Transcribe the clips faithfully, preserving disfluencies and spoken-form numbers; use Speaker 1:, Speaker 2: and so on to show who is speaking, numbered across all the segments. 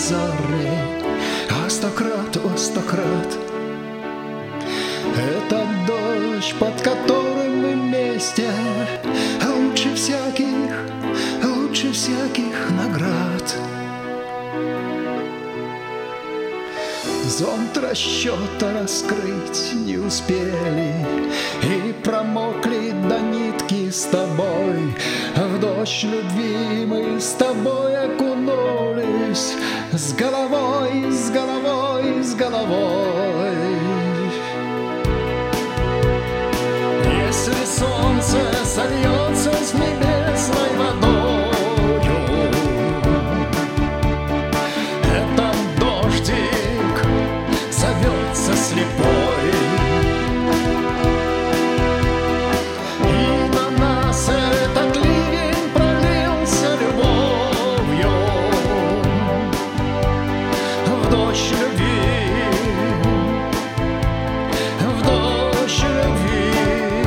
Speaker 1: лучезарный, а стократ, о стократ. Это дождь, под которым мы вместе, лучше всяких, лучше всяких наград. Зонт расчета раскрыть не успели, и промокли до нитки с тобой. В дождь любви мы с тобой окунулись с головой, с головой, с головой. Если солнце сольется с небесной водою, этот дождик зовется слепой, и на нас этот ливень пролился любовью. В дождь любви, в дождь любви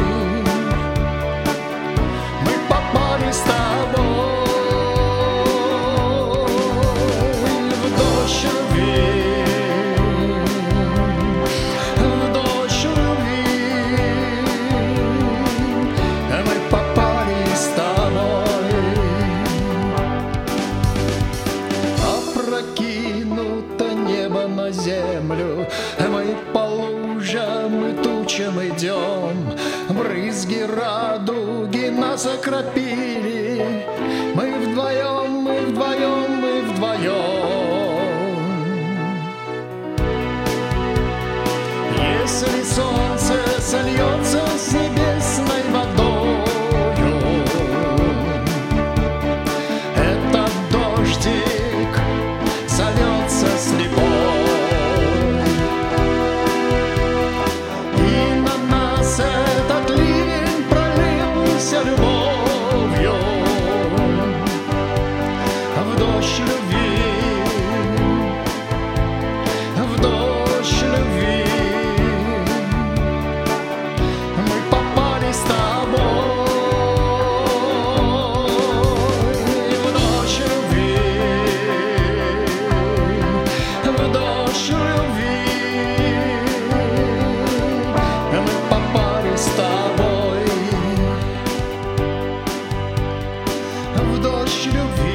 Speaker 1: мы попали с тобой. В дождь любви, в дождь любви мы попали с тобой. Опрокинуто небо на землю, мы по лужам и тучам идем. Брызги радуги нас окропили, мы вдвоем, мы вдвоем, мы вдвоем. Если солнце сольется с небесной водою, этот дождик зовется слепой, и на нас этот ливень пролился любовью. В дождь любви, в дождь любви мы попали с тобой. В дождь любви, в дождь любви мы попали с тобой. В дождь любви.